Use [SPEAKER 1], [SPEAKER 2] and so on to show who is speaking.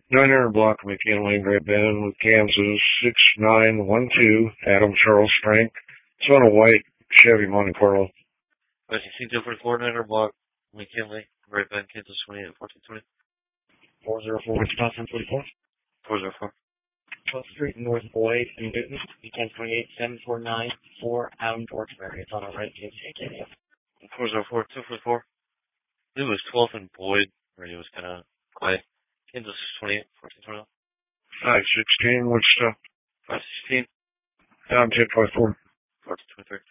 [SPEAKER 1] 900 block, McKinley, Great Bend, with Kansas, 6912, Adam Charles Frank. It's on a white Chevy Monte Carlo.
[SPEAKER 2] License 244, 900 block, McKinley, Great Bend, Kansas, 281420.
[SPEAKER 3] 404, Wichita, 1044.
[SPEAKER 2] 404.
[SPEAKER 3] 12th Street, North Boyd, in Newton, 1028-749, 4 Adam Dorchberry. It's on a red KCAK.
[SPEAKER 2] 404, 244. It was 12th and Boyd, where it was kind of quiet. Kansas, 28, 1420.
[SPEAKER 1] 516, Wichita.
[SPEAKER 2] 516.
[SPEAKER 1] Down 1054.
[SPEAKER 2] 1423.